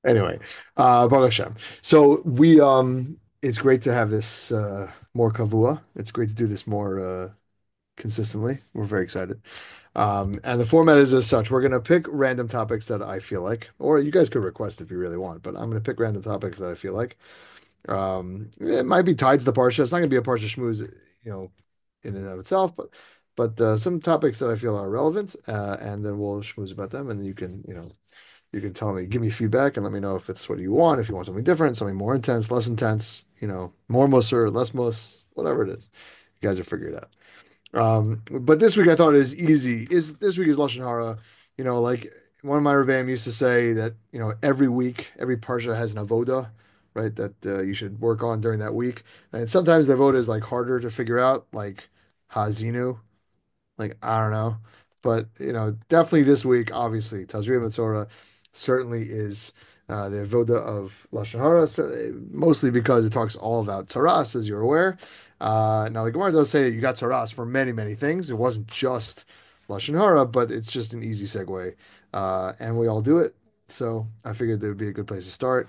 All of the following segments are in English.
Anyway, Baruch Hashem. So it's great to have this more kavua. It's great to do this more consistently. We're very excited. And the format is as such. We're gonna pick random topics that I feel like, or you guys could request if you really want, but I'm gonna pick random topics that I feel like. It might be tied to the parsha. It's not gonna be a parsha shmooze, in and of itself, but some topics that I feel are relevant, and then we'll schmooze about them, and you can tell me, give me feedback, and let me know if it's what you want, if you want something different, something more intense, less intense, more Musar, less Mus, whatever it is. You guys will figure it out. But this week I thought it was easy. This week is Lashon Hara. Like one of my Rebbeim used to say that, every week, every parsha has an avoda, right? That you should work on during that week. And sometimes the avoda is like harder to figure out, like Hazinu. Like, I don't know. But, definitely this week, obviously, Tazria Metzora certainly is the avoda of Lashon Hara, mostly because it talks all about Taras, as you're aware. Now, the Gemara does say that you got Taras for many, many things. It wasn't just Lashon Hara, but it's just an easy segue. And we all do it. So I figured there would be a good place to start,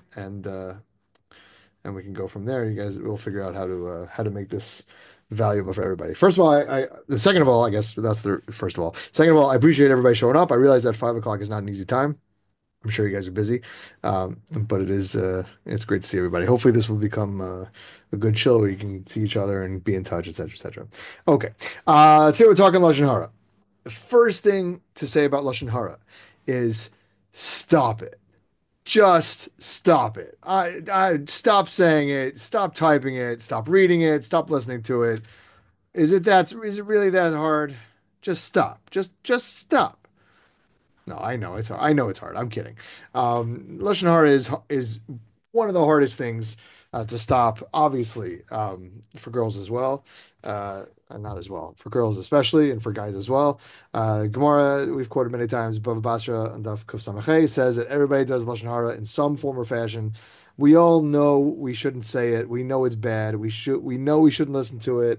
and we can go from there. You guys will figure out how to make this valuable for everybody. First of all, the second of all, I guess that's the first of all. Second of all, I appreciate everybody showing up. I realize that 5 o'clock is not an easy time. I'm sure you guys are busy, but it's great to see everybody. Hopefully, this will become a good chill where you can see each other and be in touch, etc., etc. Okay, today we're talking Lashon Hara. The first thing to say about Lashon Hara is stop it. Just stop it. I stop saying it, stop typing it, stop reading it, stop listening to it. Is it really that hard? Just stop. Just stop. No, I know it's hard. I know it's hard. I'm kidding. Lashon Hara is one of the hardest things to stop, obviously, for girls as well. And not as well for girls especially, and for guys as well. Gemara, we've quoted many times, Bava Basra and Daf Kuf Samachay says that everybody does Lashon Hara in some form or fashion. We all know we shouldn't say it. We know it's bad. We know we shouldn't listen to it.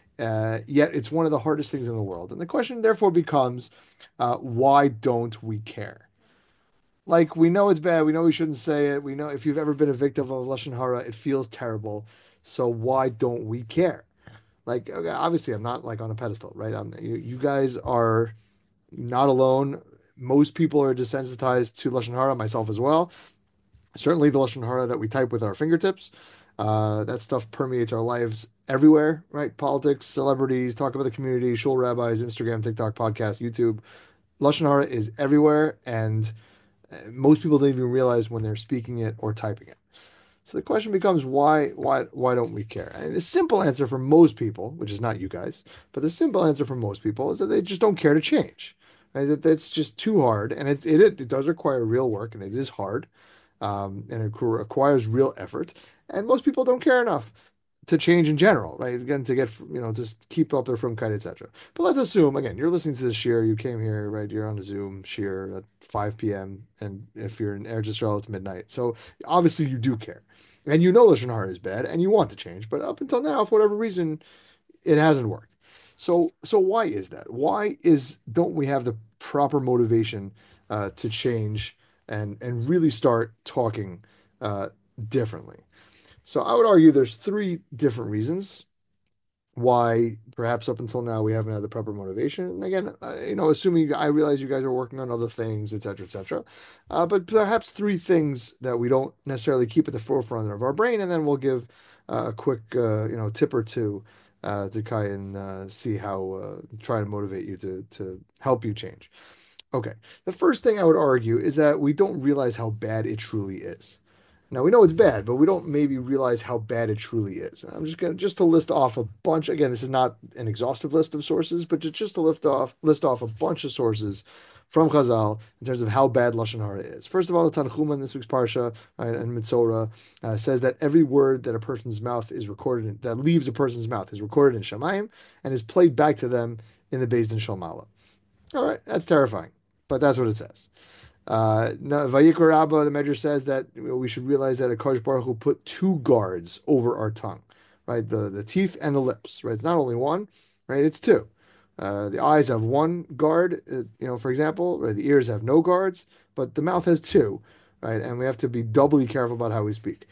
Yet it's one of the hardest things in the world. And the question therefore becomes, why don't we care? Like, we know it's bad. We know we shouldn't say it. We know if you've ever been a victim of Lashon Hara, it feels terrible. So why don't we care? Like, okay, obviously, I'm not like on a pedestal, right? You guys are not alone. Most people are desensitized to Lashon Hara, myself as well. Certainly the Lashon Hara that we type with our fingertips. That stuff permeates our lives everywhere, right? Politics, celebrities, talk about the community, shul rabbis, Instagram, TikTok, podcast, YouTube. Lashon Hara is everywhere, and most people don't even realize when they're speaking it or typing it. So the question becomes why don't we care? And the simple answer for most people, which is not you guys, but the simple answer for most people is that they just don't care to change. Right? That's just too hard, and it does require real work, and it is hard, and it requires real effort. And most people don't care enough to change in general, right? Again, to get just keep up their frumkeit, etc. But let's assume again you're listening to this shir, you came here, right? You're on a Zoom shir at 5 p.m. and if you're in Eretz Yisrael, it's midnight. So obviously you do care, and you know Lashon Hara is bad, and you want to change, but up until now, for whatever reason, it hasn't worked. So why is that? Why is don't we have the proper motivation to change and really start talking uh, differently? So I would argue there's three different reasons why perhaps up until now we haven't had the proper motivation. And again, assuming I realize you guys are working on other things, et cetera, et cetera. But perhaps three things that we don't necessarily keep at the forefront of our brain, and then we'll give a quick, tip or two to Kai and see how try to motivate you to help you change. Okay. The first thing I would argue is that we don't realize how bad it truly is. Now we know it's bad, but we don't maybe realize how bad it truly is. And I'm just to list off a bunch. Again, this is not an exhaustive list of sources, but just to list off a bunch of sources from Chazal in terms of how bad lashon hara is. First of all, the Tanchuma in this week's parsha, right, and Mitzora says that every word that a person's mouth is recorded that leaves a person's mouth is recorded in Shemayim and is played back to them in the Beis Din Shel Ma'ala. All right, that's terrifying, but that's what it says. Vayikra Rabba, the Medrash says that we should realize that a Akash Baruch Hu put two guards over our tongue, right? The teeth and the lips, right? It's not only one, right? It's two. The eyes have one guard, for example, right? The ears have no guards, but the mouth has two. right? And we have to be doubly careful about how we speak.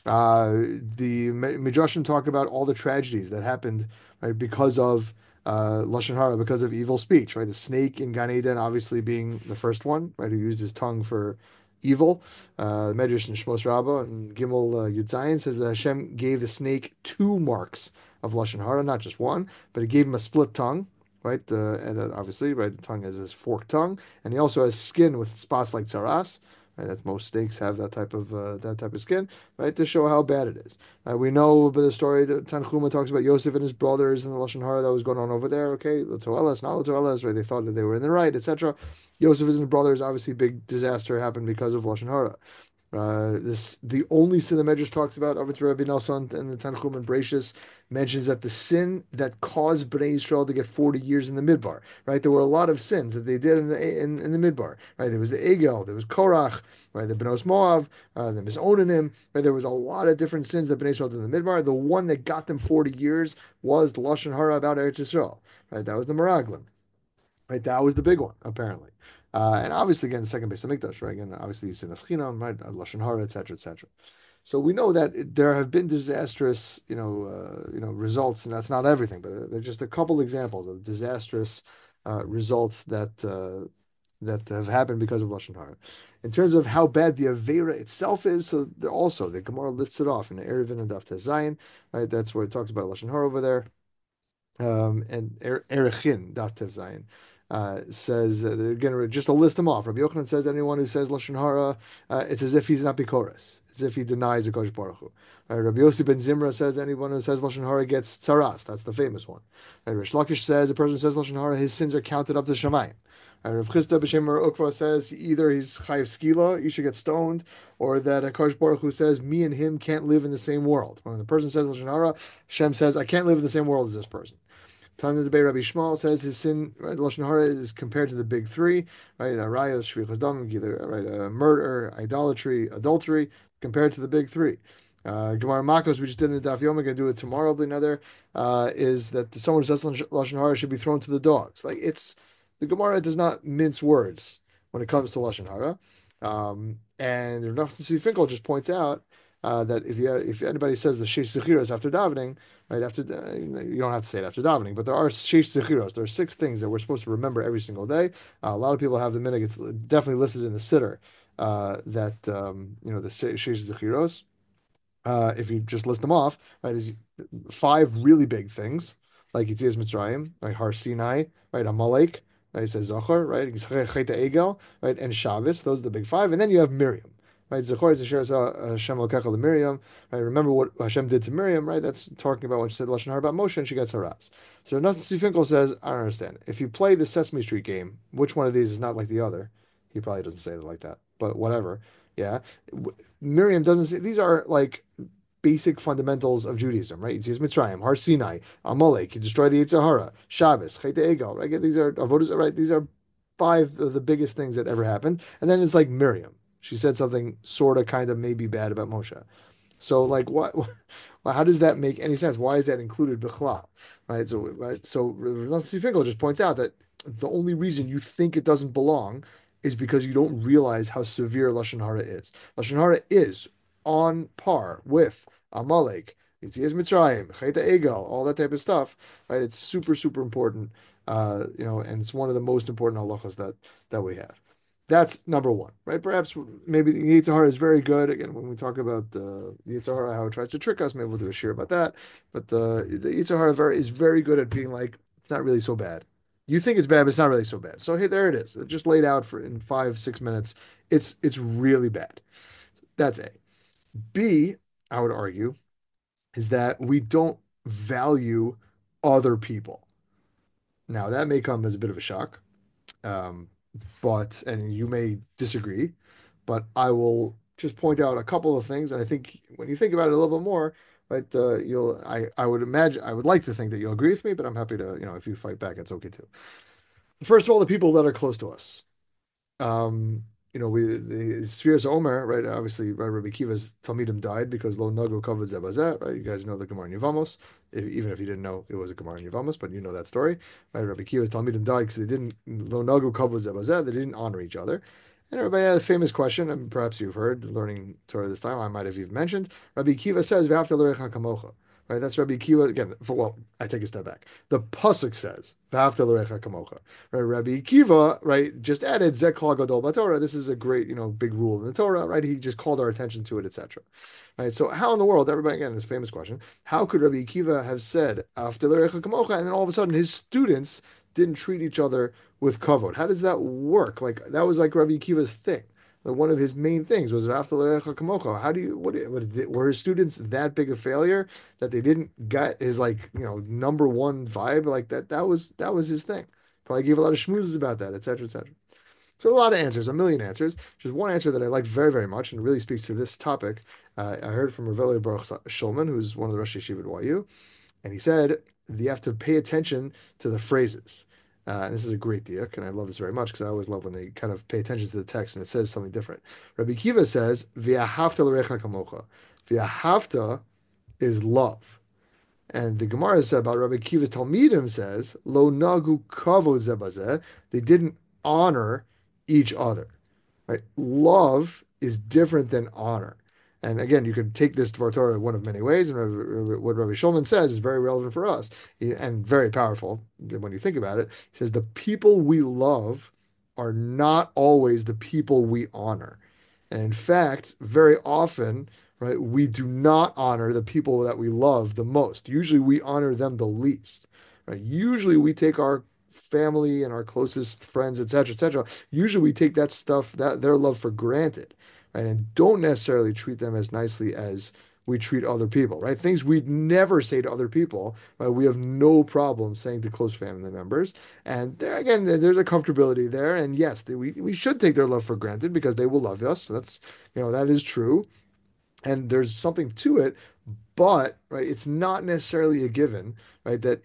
The Midrashim talk about all the tragedies that happened, right, because of lashon hara, because of evil speech, right? The snake in Gan Eden, obviously being the first one, right, who used his tongue for evil. The Medrash in Shmos Rabbah and Gimel Yud Zayin says that Hashem gave the snake two marks of lashon hara, not just one, but he gave him a split tongue. Right, and obviously, right, the tongue has his forked tongue, and he also has skin with spots like tsaras. Right, that's most snakes have that type of skin, right, to show how bad it is. We know about the story that Tanchuma talks about Yosef and his brothers and the lashon hara that was going on over there. Okay, Latoelas, not Latoelas, right? They thought that they were in the right, etc. Yosef and his brothers, obviously, big disaster happened because of lashon hara. The only sin the Medrash talks about, over to Rabbi Nelson and the Tanchum and Bereshis, mentions that the sin that caused Bnei Israel to get 40 years in the Midbar, right? There were a lot of sins that they did in the Midbar, right? There was the Egel, there was Korach, right? The Benos Moav, the Misonanim, right? There was a lot of different sins that Bnei Israel did in the Midbar. The one that got them 40 years was the Lashon Hara about Eretz Yisrael, right? That was the Meraglim. Right, that was the big one, apparently. And obviously, again, the second base of Mikdash, right? Again, obviously, Sinas Chinam, right? Lashon Hara, etc., etc. So we know that there have been disastrous, results, and that's not everything, but there's just a couple examples of disastrous results that have happened because of lashon hara. In terms of how bad the avera itself is, so also the Gemara lifts it off in the Eruvin and Daf Tes Zayin, right? That's where it talks about lashon hara over there. And Erechin, Daf Tev Zayin, says, again, just to list them off. Rabbi Yochanan says anyone who says Lashon Hara, it's as if he's not Bikoris, as if he denies the Kosh Baruch Hu. Rabbi Yossi ben Zimra says anyone who says Lashon Hara gets tzaras. That's the famous one. Rish Lakish says a person who says Lashon Hara, his sins are counted up to Shemayim. Rav Chisda b'Shem Ukva says either he's chayiv skila, he should get stoned, or that Akash Baruch Hu says me and him can't live in the same world. When the person says Lashon Hara, Hashem says I can't live in the same world as this person. Tanya the Bay Rabbi Shmuel says his sin, right, Lashon Hara is compared to the big three, right? Arayos, Shvichas Dam, either right, murder, idolatry, adultery, compared to the big three. Gemara Makos, we just did in the Daf Yom, we're going to do it tomorrow, another, is that someone who says Lashon Hara should be thrown to the dogs. Like the Gemara does not mince words when it comes to Lashon Hara. And Rav Nosson Finkel just points out that if anybody says the Sheish Zechiros after davening, right after you don't have to say it after davening, but there are Sheish Zechiros. There are six things that we're supposed to remember every single day. A lot of people have the minhag. It's definitely listed in the Siddur that the Sheish Zechiros. If you just list them off, right, there's five really big things, like Yetzias Mitzrayim, like Har Sinai, right, Amalek, right, he says Zachor, right, Chet Egel, right, and Shabbos, those are the big five, and then you have Miriam, right, Zachor is Hashem Lokecha to Miriam, right, remember what Hashem did to Miriam, right, that's talking about when she said Lashon Hara about Moshe and she gets haras. So Nosson Finkel says, I don't understand, if you play the Sesame Street game, which one of these is not like the other? He probably doesn't say it like that, but whatever. Yeah. Miriam doesn't say these are like basic fundamentals of Judaism, right? It's Mitzrayim, Har Sinai, Amalek, you destroy the Yetzer Hara, Shabbos, Chet Egel, right? These are avodas, right? These are five of the biggest things that ever happened. And then it's like Miriam. She said something sort of, kind of, maybe bad about Moshe. So, like, what? How does that make any sense? Why is that included bichlal? Right. So, Nosson Finkel just points out that the only reason you think it doesn't belong is because you don't realize how severe lashon hara is. Lashon hara is on par with Amalek, Yetzias Mitzrayim, Chet Egel, all that type of stuff. Right. It's super super important. And it's one of the most important halachas that we have. That's number one, right? Perhaps maybe the Yetzer Hara is very good. Again, when we talk about the Yetzer Hara, how it tries to trick us, maybe we'll do a share about that. But the Yetzer Hara is very good at being like, it's not really so bad. You think it's bad, but it's not really so bad. So hey, there it is. It just laid out for in 5-6 minutes. It's really bad. That's A. B, I would argue, is that we don't value other people. Now that may come as a bit of a shock. Um, and you may disagree, but I will just point out a couple of things. And I think when you think about it a little bit more, right, I would imagine, I would like to think that you'll agree with me, but I'm happy to, if you fight back, it's okay too. First of all, the people that are close to us. Um, the Spheres Omer, right? Obviously, right, Rabbi Kiva's Talmidim died because Lo Nagu Kavod Zebazet, right? You guys know the Gemara in Yevamos, even if you didn't know it was a Gemara in Yevamos, but you know that story, right? Rabbi Kiva's Talmidim died because they didn't Lo Nagu Kavod Zebazet, they didn't honor each other. And everybody had a famous question, and perhaps you've heard, learning Torah this time, I might have even mentioned. Rabbi Kiva says, "V'afta l'recha kamocha." Right? That's Rabbi Kiva again. Well, I take a step back. The pasuk says, "V'afta l'recha kamocha." Right? Rabbi Kiva, right, just added Zek Kol Gadol B'Torah. This is a great, big rule in the Torah, right? He just called our attention to it, etc. Right? So, how in the world, everybody again, this famous question, how could Rabbi Kiva have said "V'afta l'recha kamocha" and then all of a sudden his students didn't treat each other with kavod? How does that work? Like that was like Rabbi Akiva's thing. Like one of his main things was after kamocho. How do you were his students that big a failure that they didn't get his like number one vibe like that? That was his thing. Probably gave a lot of schmoozes about that, etc., etc. So a lot of answers, a million answers. Just one answer that I like very, very much and really speaks to this topic. I heard from Rav Eli Baruch Shulman, who's one of the Rosh Yeshiva at YU, and he said you have to pay attention to the phrases. And this is a great diak, and I love this very much because I always love when they kind of pay attention to the text and it says something different. Rabbi Kiva says, "V'ahavta l'recha kamocha." V'ahavta is love. And the Gemara said about Rabbi Kiva's Talmidim says, "Lo nagu kavod zeh bazeh." They didn't honor each other. Right? Love is different than honor. And again, you could take this Dvar Torah one of many ways, and what Rabbi Shulman says is very relevant for us and very powerful when you think about it. He says the people we love are not always the people we honor. And in fact, very often, right, we do not honor the people that we love the most. Usually we honor them the least. Right? Usually we take our family and our closest friends, etc., etc. Usually we take that stuff, that their love for granted, right? And don't necessarily treat them as nicely as we treat other people, right? Things we'd never say to other people, right? We have no problem saying to close family members. And there again, there's a comfortability there. And yes, we should take their love for granted because they will love us. That's, that is true. And there's something to it, but right, it's not necessarily a given, right? That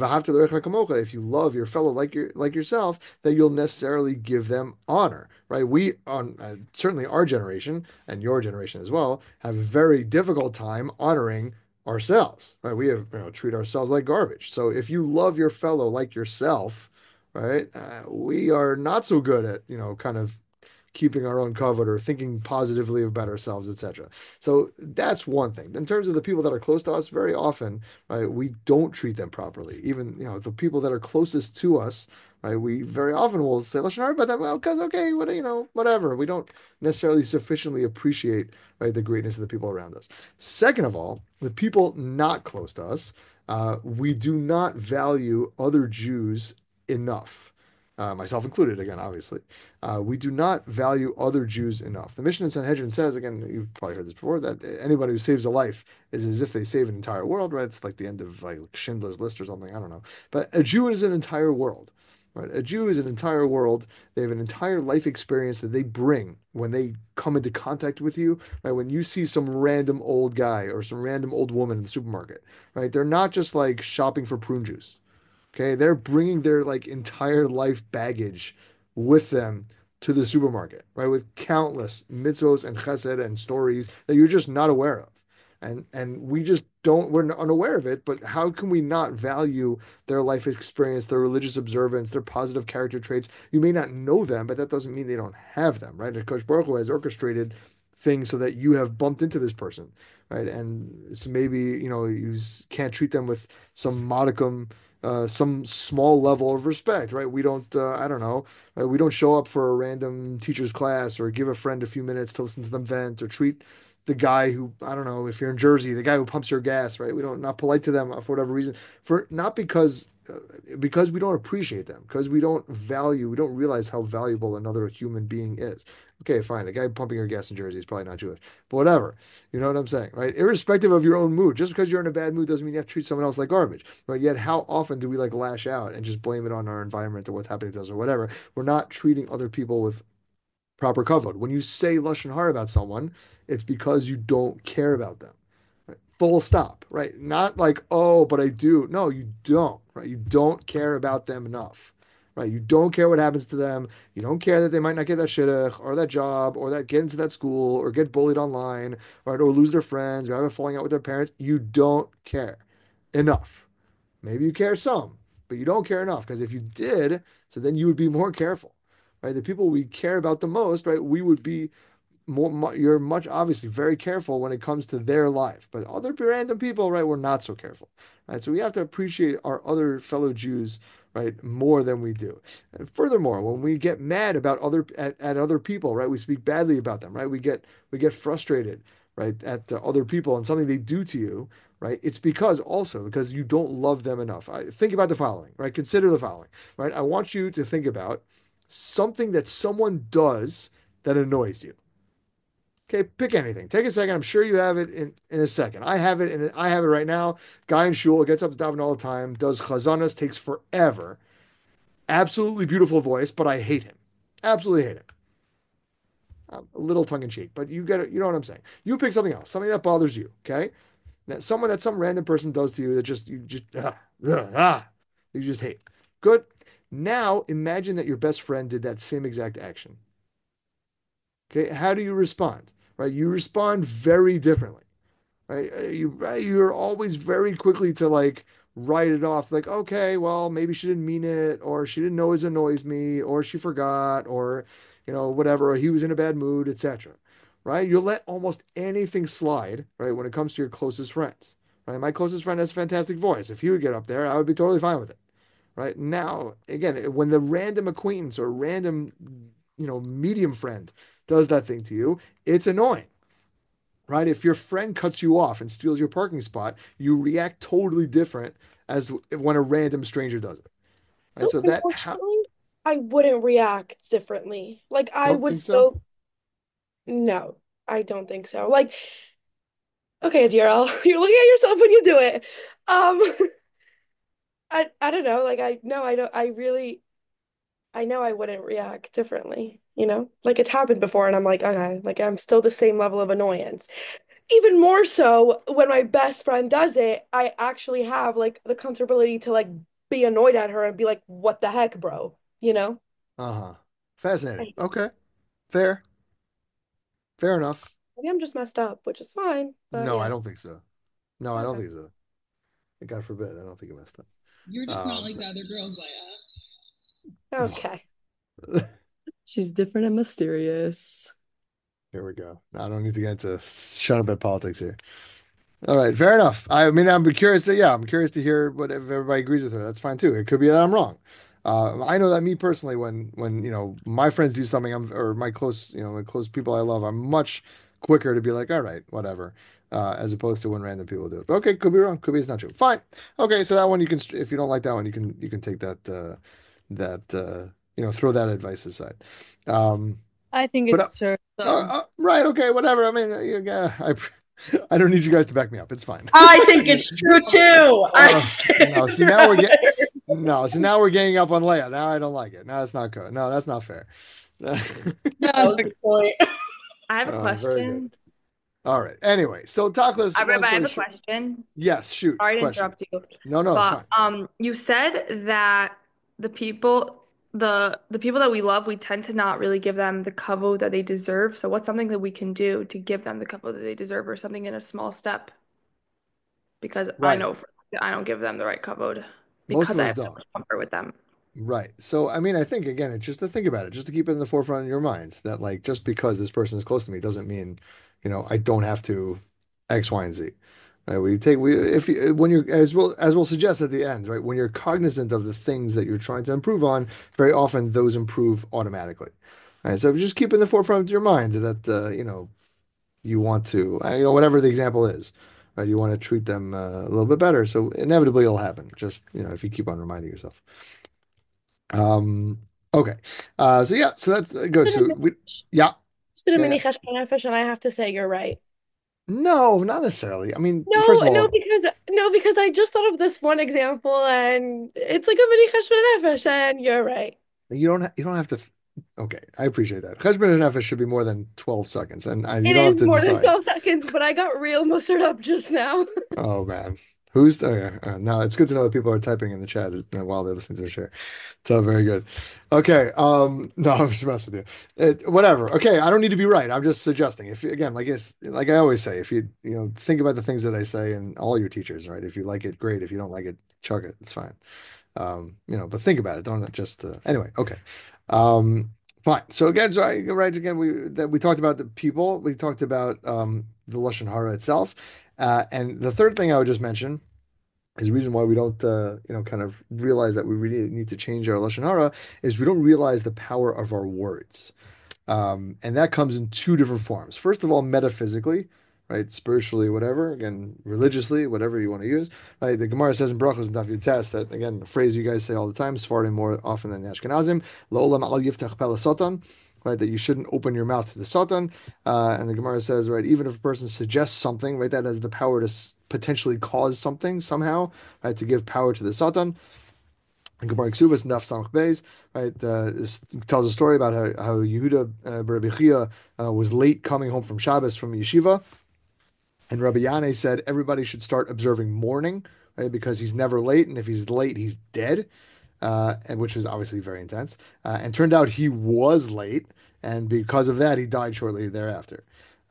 if you love your fellow like yourself, that you'll necessarily give them honor, right? We on certainly our generation and your generation as well have a very difficult time honoring ourselves, right? We have treat ourselves like garbage. So if you love your fellow like yourself, right, we are not so good at kind of keeping our own covet or thinking positively about ourselves, etc. So that's one thing. In terms of the people that are close to us, very often, right, we don't treat them properly. Even, the people that are closest to us, right, we very often will say lashon hara about them, well, because okay, whatever. We don't necessarily sufficiently appreciate, right, the greatness of the people around us. Second of all, the people not close to us, we do not value other Jews enough. Myself included, again, obviously. We do not value other Jews enough. The Mishnah in Sanhedrin says, again, you've probably heard this before, that anybody who saves a life is as if they save an entire world, right? It's like the end of like Schindler's List or something. I don't know. But a Jew is an entire world, right? A Jew is an entire world. They have an entire life experience that they bring when they come into contact with you, right? When you see some random old guy or some random old woman in the supermarket, right? They're not just like shopping for prune juice. Okay, they're bringing their like entire life baggage with them to the supermarket, right? With countless mitzvos and chesed and stories that you're just not aware of. And we just don't, we're unaware of it, but how can we not value their life experience, their religious observance, their positive character traits? You may not know them, but that doesn't mean they don't have them, right? Kosh Baruch Hu has orchestrated things so that you have bumped into this person, right? And so maybe, you can't treat them with some modicum some small level of respect, right? We don't, I don't know, we don't show up for a random teacher's class or give a friend a few minutes to listen to them vent or treat the guy who, I don't know, if you're in Jersey, the guy who pumps your gas, right? We don't, not polite to them for whatever reason, for not because we don't appreciate them, because we don't value, we don't realize how valuable another human being is. Okay, fine. The guy pumping your gas in Jersey is probably not Jewish, but whatever. You know what I'm saying, right? Irrespective of your own mood, just because you're in a bad mood doesn't mean you have to treat someone else like garbage, right? Yet, how often do we like lash out and just blame it on our environment or what's happening to us or whatever? We're not treating other people with proper kavod. When you say lashon hara about someone, it's because you don't care about them. Right? Full stop. Right? Not like, oh, but I do. No, you don't. Right? You don't care about them enough. Right? You don't care what happens to them. You don't care that they might not get that shidduch or that job or that get into that school or get bullied online or lose their friends or have a falling out with their parents. You don't care enough. Maybe you care some, but you don't care enough because if you did, so then you would be more careful. right? The people we care about the most, right? We would be you're much obviously very careful when it comes to their life, but other random people, right, we're not so careful, right? So we have to appreciate our other fellow Jews, right, more than we do. And furthermore, when we get mad about at other people, right, we speak badly about them, right? We get frustrated, right, at other people and something they do to you, right? It's because you don't love them enough. Think about the following, right? Consider the following, right? I want you to think about something that someone does that annoys you. Okay, pick anything. Take a second. I'm sure you have it in a second. I have it, and I have it right now. Guy in shul gets up to daven all the time. Does chazanas, takes forever. Absolutely beautiful voice, but I hate him. Absolutely hate him. A little tongue in cheek, but you get it. You know what I'm saying. You pick something else, something that bothers you. Okay, now, someone that some random person does to you that you just hate. Good. Now imagine that your best friend did that same exact action. Okay, how do you respond? Right, you respond very differently. Right? You're always very quickly to like write it off, like, okay, well, maybe she didn't mean it, or she didn't know it annoys me, or she forgot, or whatever, or he was in a bad mood, etc. Right? You'll let almost anything slide, right, when it comes to your closest friends. Right? My closest friend has a fantastic voice. If he would get up there, I would be totally fine with it. Right? Now, again, when the random acquaintance or random, medium friend does that thing to you, it's annoying, right? If your friend cuts you off and steals your parking spot, you react totally different as when a random stranger does it, right? So So that how unfortunately, I wouldn't react differently. Like I don't would think so? still, no, I don't think so. Like, okay, Adira, you're looking at yourself when you do it. Um, I don't know. Like I no, I don't. I know I wouldn't react differently. Like it's happened before, and I'm like, okay, like I'm still the same level of annoyance. Even more so when my best friend does it, I actually have like the comfortability to like be annoyed at her and be like, what the heck, bro? You know? Uh-huh. Fascinating. I- Okay. Fair. Fair enough. Maybe I'm just messed up, which is fine. But No, I yeah. don't think so. No, I don't Okay. think so. God forbid. I don't think you messed up. You're just not like the other girls, Leia. Okay. She's different and mysterious. Here we go. I don't need to get into shut up at politics here. All right, fair enough. I mean, I'm curious to hear what if everybody agrees with her. That's fine too. It could be that I'm wrong. I know that me personally, when my friends do something, or my close people I love, I'm much quicker to be like, all right, whatever, as opposed to when random people do it. But okay, could be wrong. Could be it's not true. Fine. Okay, so that one you can, if you don't like that one, you can take throw that advice aside. Um, I think but it's true. So right, okay, whatever. I mean, I don't need you guys to back me up. It's fine. I think it's true too. I No, stand see now we're right getting there. no, so now we're ganging up on Leia. Now I don't like it. No, that's not good. No, that's not fair. no, That was the point. I have a Very good. question. All right. Anyway, so Tachlis, Rabbi, long I have story a short. question. Yes, shoot. Sorry to Question. interrupt you, No, no, it's but fine. you said that the people the people that we love, we tend to not really give them the kavod that they deserve. So what's something that we can do to give them the kavod that they deserve, or something in a small step? Because I Right. know I don't give them the right kavod Most because of I us have so don't. much comfort with them. Right. So, I mean, I think again, it's just to think about it, just to keep it in the forefront of your mind that like just because this person is close to me doesn't mean, I don't have to X, Y, and Z. Right? We if you, when you're as we'll suggest at the end, right? When you're cognizant of the things that you're trying to improve on, very often those improve automatically. Right. So if you just keep in the forefront of your mind that you want to, whatever the example is, right? You want to treat them a little bit better. So inevitably it'll happen. Just, if you keep on reminding yourself. Um, okay. So yeah, so that's good. So yeah, Just a yeah, yeah. mini cheshbon nefesh, and I have to say you're right. No, not necessarily. I mean, No, first of no, all, because I just thought of this one example, and it's like a mini cheshbon nefesh, and you're right. you don't have to. Okay, I appreciate that. Cheshbon and nefesh should be more than 12 seconds, and you It don't have is to more than decide. 12 seconds, but I got real mustered up just now. Oh man, who's no? It's good to know that people are typing in the chat while they're listening to the share. So very good. Okay. No, I'm just messing with you. Whatever. Okay. I don't need to be right. I'm just suggesting. If again, like I always say, if think about the things that I say and all your teachers, right? If you like it, great. If you don't like it, chuck it. It's fine. But think about it. Don't just anyway. Okay. Um, Fine. So again, right again, we talked about the people, we talked about the lashon hara itself, and the third thing I would just mention is the reason why we don't kind of realize that we really need to change our lashon hara is we don't realize the power of our words. And that comes in two different forms. First of all, metaphysically, right? Spiritually, whatever. Again, religiously, whatever you want to use. Right? The Gemara says in Brachos and Daf Yud Tes that again, a phrase you guys say all the time, Sephardim more often than the Ashkenazim, La'olam al yiftach peh satan. Right, that you shouldn't open your mouth to the Satan, and the Gemara says, right, even if a person suggests something, right, that has the power to potentially cause something somehow, right, to give power to the Satan. And Gemara Ksubas and Daf Samach Beis, right, this tells a story about how Yehuda Rabbi Chia was late coming home from Shabbos from yeshiva, and Rabbi Yanai said everybody should start observing mourning, right, because he's never late, and if he's late, he's dead, and which was obviously very intense. And turned out he was late, and because of that, he died shortly thereafter.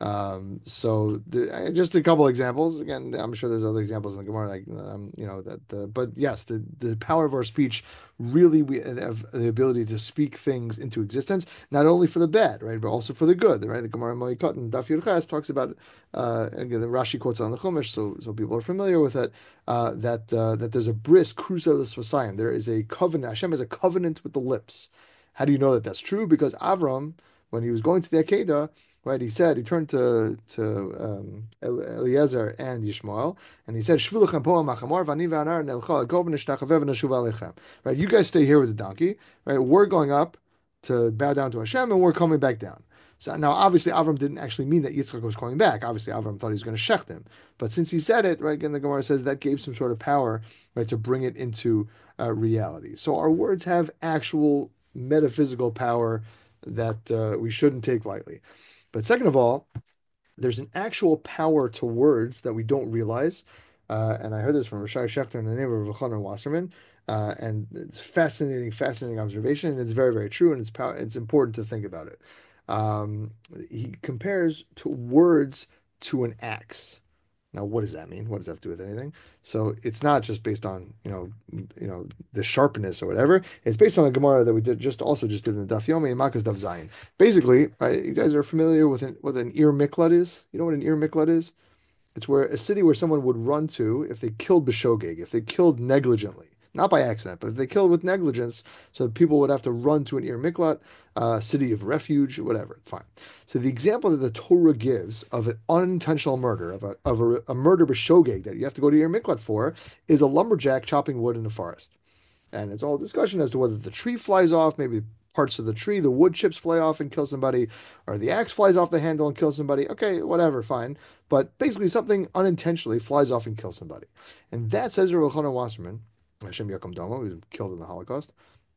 Just a couple examples. Again, I'm sure there's other examples in the Gemara, like but yes, the power of our speech really we have the ability to speak things into existence, not only for the bad, right, but also for the good, right? The Gemara Moikot and Daf Yud Ches talks about again the Rashi quotes on the Chumash, so people are familiar with it. That there's a bris crucial l'svasayim. There is a covenant. Hashem has a covenant with the lips. How do you know that that's true? Because Avram, when he was going to the Akedah, right, he turned to Eliezer and Yishmael, and he said, "Shvulachem po'am machamor v'ani v'anar nelcha agov v'nishtachavev v'nashuv alechem." Right, you guys stay here with the donkey. Right, we're going up to bow down to Hashem, and we're coming back down. So now, obviously, Avram didn't actually mean that Yitzchak was coming back. Obviously, Avram thought he was going to shecht him. But since he said it, right, again, the Gemara says that gave some sort of power, right, to bring it into reality. So our words have actual metaphysical power that we shouldn't take lightly. But second of all, there's an actual power to words that we don't realize. And I heard this from Rashai Shechter in the name of Elchanan Wasserman. And it's fascinating observation. And it's very, very true. And it's important to think about it. He compares to words to an axe. Now, what does that mean? What does that have to do with anything? So it's not just based on, the sharpness or whatever. It's based on a Gemara that we just did in the Daf Yomi and Makas Daf Zayin. Basically, right, you guys are familiar with what an Ir Miklat is? You know what an Ir Miklat is? It's where a city where someone would run to if they killed b'shogeg, if they killed negligently, not by accident, but if they killed with negligence, so people would have to run to an Ir Miklat, city of refuge, whatever. Fine. So the example that the Torah gives of an unintentional murder, of a murder b'shogeg that you have to go to Ir Miklat for, is a lumberjack chopping wood in the forest. And it's all a discussion as to whether the tree flies off, maybe parts of the tree, the wood chips fly off and kill somebody, or the axe flies off the handle and kills somebody. Okay, whatever, fine. But basically, something unintentionally flies off and kills somebody. And that, says Rav Elchanan Wasserman, Hashem Yakom Damo, who was killed in the Holocaust,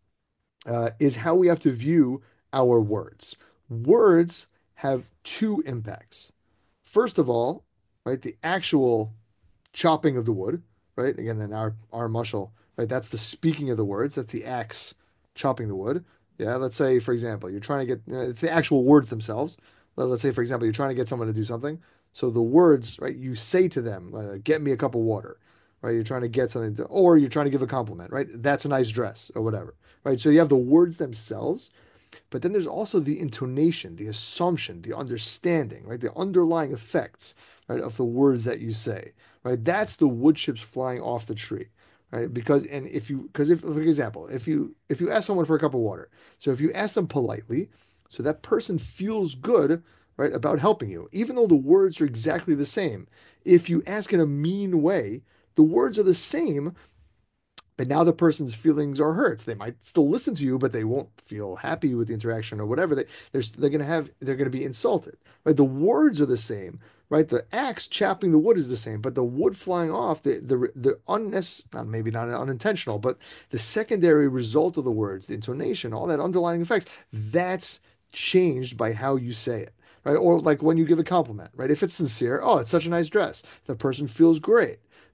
is how we have to view our words. Words have two impacts. First of all, right, the actual chopping of the wood, right? Again, then our mushal, right? That's the speaking of the words. That's the axe chopping the wood. Yeah, let's say, for example, you're trying to get, it's the actual words themselves. Let's say, for example, you're trying to get someone to do something. So the words, right, you say to them, get me a cup of water, right? You're trying to get something to, or you're trying to give a compliment, right? That's a nice dress or whatever, right? So you have the words themselves, but then there's also the intonation, the assumption, the understanding, right? The underlying effects, right, of the words that you say, right? That's the wood chips flying off the tree, right? For example, if you ask someone for a cup of water, so if you ask them politely, so that person feels good, right, about helping you, even though the words are exactly the same. If you ask in a mean way, the words are the same, but now the person's feelings are hurt. They might still listen to you, but they won't feel happy with the interaction or whatever. They're gonna be insulted. Right? The words are the same. Right? The axe chopping the wood is the same, but the wood flying off, the unnecessary, maybe not unintentional, but the secondary result of the words, the intonation, all that underlying effects, that's changed by how you say it. Right? Or like when you give a compliment, right? If it's sincere, oh, it's such a nice dress. The person feels great.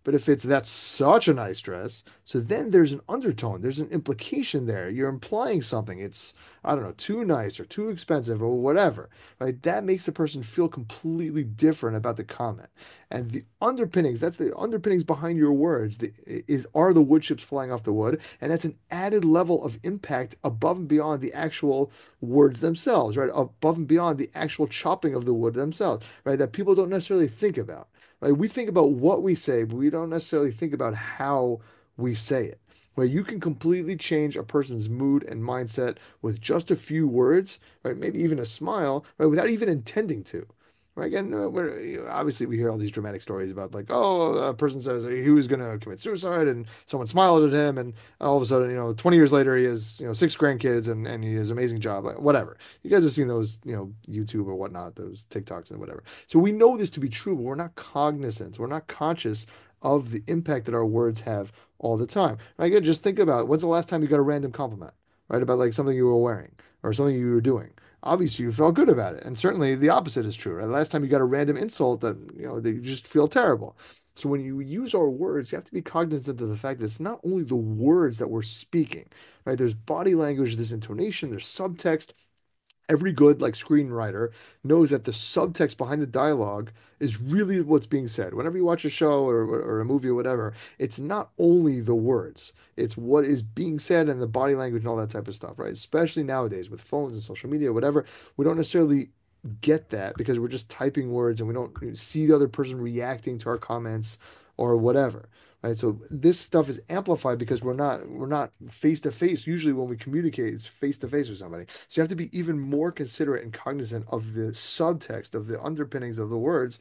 But if it's that's such a nice dress, so then there's an undertone, there's an implication there. You're implying something. It's, I don't know, too nice or too expensive or whatever, right? That makes the person feel completely different about the comment. And the underpinnings, that's the underpinnings behind your words, are the wood chips flying off the wood. And that's an added level of impact above and beyond the actual words themselves, right? Above and beyond the actual chopping of the wood themselves, right? That people don't necessarily think about, right? We think about what we say, but we don't necessarily think about how we say it. Where you can completely change a person's mood and mindset with just a few words, right? Maybe even a smile, right? Without even intending to. Right. Again, obviously we hear all these dramatic stories about like, oh, a person says he was going to commit suicide and someone smiled at him, and all of a sudden, 20 years later, he has, six grandkids and he has an amazing job, like whatever. You guys have seen those, YouTube or whatnot, those TikToks and whatever. So we know this to be true, but we're not cognizant, we're not conscious of the impact that our words have all the time. Right? Again, just think about when's the last time you got a random compliment, right? About like something you were wearing or something you were doing. Obviously you felt good about it. And certainly the opposite is true, right? Last time you got a random insult that, that you just feel terrible. So when you use our words, you have to be cognizant of the fact that it's not only the words that we're speaking, right? There's body language, there's intonation, there's subtext. Every good like screenwriter knows that the subtext behind the dialogue is really what's being said. Whenever you watch a show or a movie or whatever, it's not only the words, it's what is being said and the body language and all that type of stuff, right? Especially nowadays with phones and social media, whatever, we don't necessarily get that because we're just typing words and we don't see the other person reacting to our comments or whatever. Right. So this stuff is amplified because we're not face to face. Usually when we communicate, it's face to face with somebody. So you have to be even more considerate and cognizant of the subtext, of the underpinnings of the words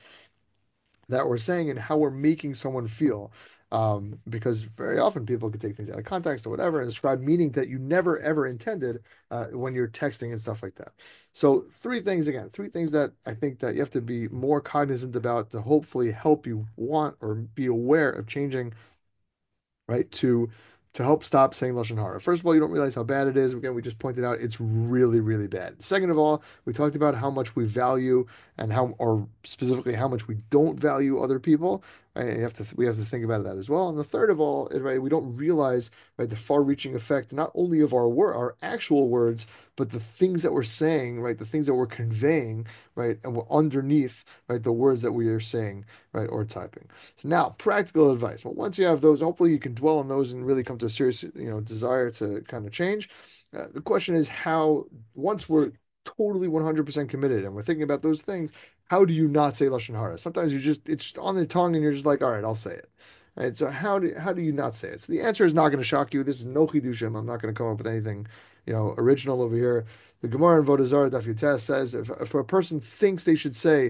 that we're saying and how we're making someone feel. Because very often people can take things out of context or whatever and ascribe meaning that you never ever intended when you're texting and stuff like that. So three things that I think that you have to be more cognizant about to hopefully help you want or be aware of changing, right? To help stop saying lashon hara. First of all, you don't realize how bad it is. Again, we just pointed out it's really, really bad. Second of all, we talked about how much we value and how, or specifically how much we don't value other people. Right? We have to think about that as well. And the third of all, right, we don't realize, right, the far-reaching effect not only of our actual words, but the things that we're saying, right, the things that we're conveying, right, and we're underneath, right, the words that we are saying, right, or typing. So now, practical advice. Well, once you have those, hopefully you can dwell on those and really come to a serious, desire to kind of change. The question is how, once we're totally 100% committed and we're thinking about those things, how do you not say lashon hara? Sometimes it's just on the tongue and you're just like, all right, I'll say it. Right. So how do you not say it? So the answer is not going to shock you. This is no chidushim. I'm not going to come up with anything, original over here. The Gemara in Avodah Zarah Daf Yutes says if a person thinks they should say,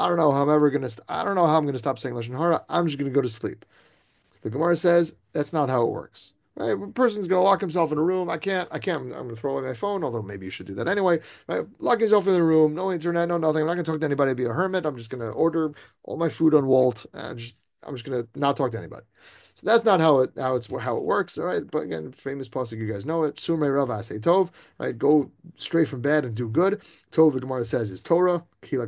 I don't know how I'm gonna stop saying lashon hara. I'm just gonna go to sleep. The Gemara says that's not how it works. Right? A person's gonna lock himself in a room. I'm gonna throw away my phone, although maybe you should do that anyway. Right? Lock yourself in the room, no internet, no nothing. I'm not gonna talk to anybody, be a hermit. I'm just gonna order all my food on Walt and I'm just gonna not talk to anybody. So that's not how it works, all right? But again, famous pasuk, you guys know it. Sumrei Rav Asay Tov, right? Go straight from bad and do good. Tov, the Gemara says, is Torah.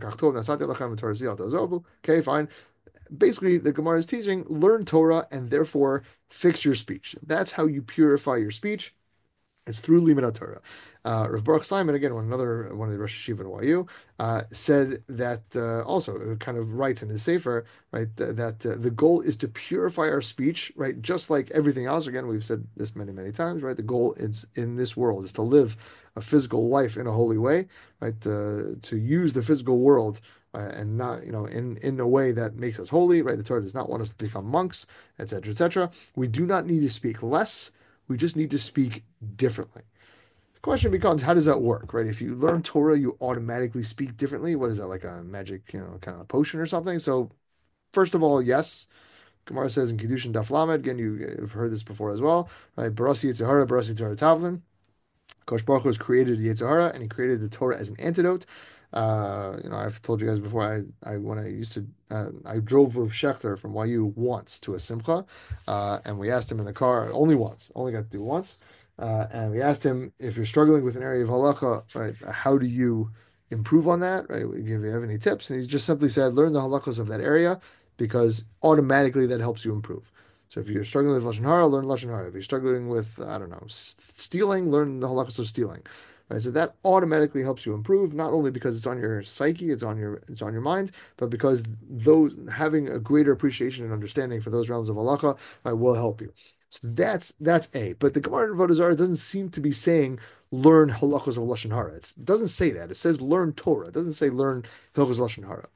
Okay, fine. Basically, the Gemara is teaching, learn Torah and therefore fix your speech. That's how you purify your speech. It's through Limud Torah. Rav Baruch Simon, again, one of the Rosh Hashiva at YU, said that also kind of writes in his Sefer, right, that the goal is to purify our speech, right, just like everything else. Again, we've said this many, many times, right? The goal is in this world is to live a physical life in a holy way, right? To use the physical world and not, in a way that makes us holy, right? The Torah does not want us to become monks, etc., etc. We do not need to speak less. We just need to speak differently. The question becomes, how does that work, right? If you learn Torah, you automatically speak differently. What is that, like a magic, kind of a potion or something? So, first of all, yes. Gemara says in Kiddushin Daf Lamed, again, you've heard this before as well, right? Barasi Yitzhahara, Barasi Torah Tavlin. Kosh Baruch Hu has created Yetzirah and he created the Torah as an antidote. I've told you guys before. I drove with Schechter from YU once to a simcha, and we asked him in the car only once, only got to do once, and we asked him if you're struggling with an area of halacha, right? How do you improve on that, right? If you have any tips, and he just simply said, learn the halachos of that area, because automatically that helps you improve. So if you're struggling with lashon hara, learn lashon hara. If you're struggling with, I don't know, stealing, learn the halachas of stealing. Right? So that automatically helps you improve, not only because it's on your psyche, it's on your mind, but because those having a greater appreciation and understanding for those realms of halacha, right, will help you. So that's A. But the Gemara in Avodah Zarah doesn't seem to be saying learn halachos of lashon hara. It doesn't say that. It says learn Torah. It doesn't say learn halachos of lashon hara.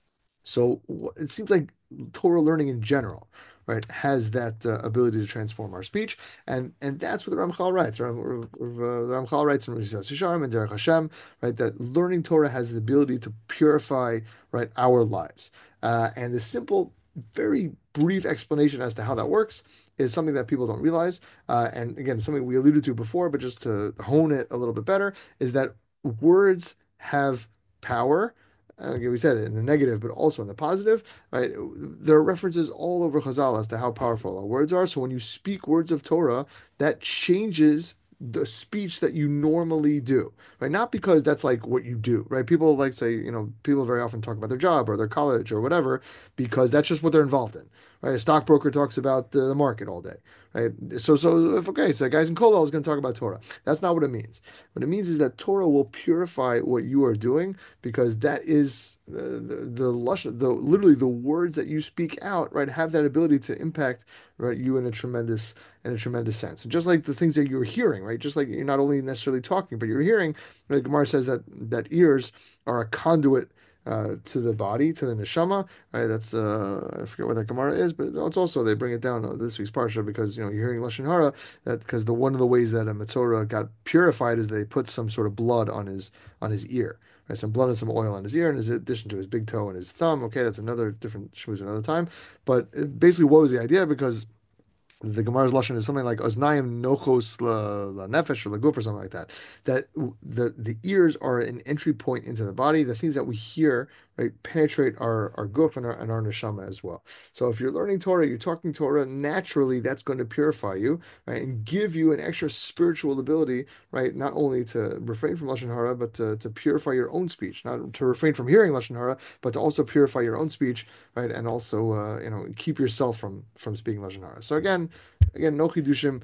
So it seems like Torah learning in general, right, has that ability to transform our speech, and that's what the Ramchal writes. The Ramchal writes in Risas Yesharim and Derech Hashem, right, that learning Torah has the ability to purify, right, our lives. And the simple, very brief explanation as to how that works is something that people don't realize. And again, something we alluded to before, but just to hone it a little bit better, is that words have power. Again, we said it in the negative, but also in the positive, right? There are references all over Chazal as to how powerful our words are. So when you speak words of Torah, that changes the speech that you normally do, right? Not because that's like what you do, right? People like say, people very often talk about their job or their college or whatever, because that's just what they're involved in, right? A stockbroker talks about the market all day, right? So if okay, so guys in Kollel is going to talk about Torah. That's not what it means. What it means is that Torah will purify what you are doing because that is the lush, literally the words that you speak out, right, have that ability to impact, right, you in a tremendous sense. Just like the things that you're hearing, right, just like you're not only necessarily talking, but you're hearing. The Gemara says that ears are a conduit. To the body, to the neshama, right? That's I forget what that Gemara is, but it's also they bring it down this week's parsha because you're hearing lashon hara that because the one of the ways that a metzora got purified is they put some sort of blood on his ear, right? Some blood and some oil on his ear, in addition to his big toe and his thumb. Okay, that's another different shmooze another time. But basically, what was the idea? Because the Gemara's lashon is something like oznayim nochos la nefesh or la guf or something like that. That the ears are an entry point into the body. The things that we hear, right, penetrate our guf and our neshama as well. So if you're learning Torah, you're talking Torah, naturally that's going to purify you, right, and give you an extra spiritual ability, right, not only to refrain from lashon hara, but to purify your own speech, not to refrain from hearing lashon hara, but to also purify your own speech, right, and also keep yourself from speaking lashon hara. So again, no chidushim.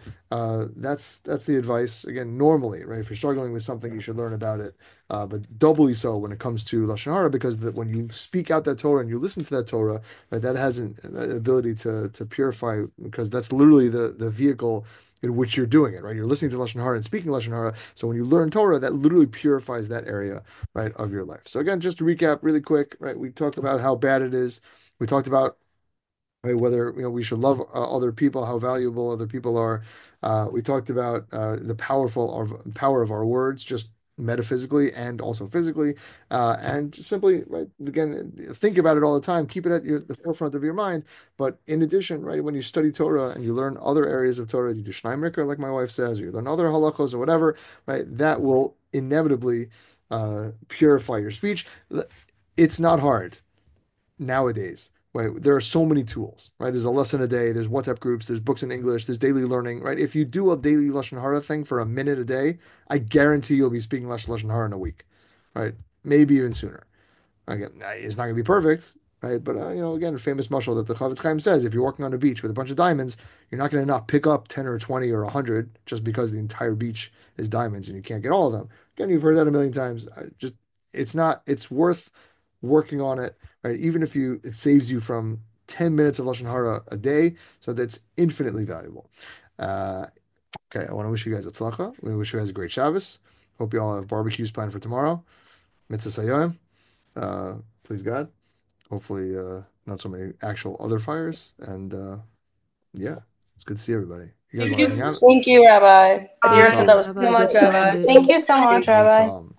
That's the advice. Again, normally, right? If you're struggling with something, you should learn about it. But doubly so when it comes to lashon hara, because when you speak out that Torah and you listen to that Torah, right, that has an ability to purify, because that's literally the vehicle in which you're doing it, right? You're listening to lashon hara and speaking lashon hara. So when you learn Torah, that literally purifies that area, right, of your life. So again, just to recap really quick, right? We talked about how bad it is. We talked about, right, whether we should love other people, how valuable other people are. We talked about the power of our words, just metaphysically and also physically, and just simply, right, again, think about it all the time. Keep it at the forefront of your mind. But in addition, right, when you study Torah and you learn other areas of Torah, you do Shneimrika, like my wife says, or you learn other halachos or whatever, right, that will inevitably purify your speech. It's not hard nowadays, right? There are so many tools, right? There's a lesson a day, there's WhatsApp groups, there's books in English, there's daily learning, right? If you do a daily lashon hara thing for a minute a day, I guarantee you'll be speaking lashon hara in a week, right? Maybe even sooner. Again, it's not going to be perfect, right? But again, a famous mashal that the Chavetz Chaim says: if you're walking on a beach with a bunch of diamonds, you're not going to not pick up 10 or 20 or 100 just because the entire beach is diamonds and you can't get all of them. Again, you've heard that a million times. It's worth working on it, right? Even if it saves you from 10 minutes of lashon hara a day, so that's infinitely valuable. Uh, okay, I want to wish you guys atzlacha. We wish you guys a great Shabbos. Hope you all have barbecues planned for tomorrow. Mitzvah Sayoim. Please God. Hopefully, not so many actual other fires. And yeah, it's good to see everybody. You guys want to hang out? Thank you, Rabbi. No Adira said that was problem. so much. Rabbi, Thank you so Thank much, you. Rabbi. No problem.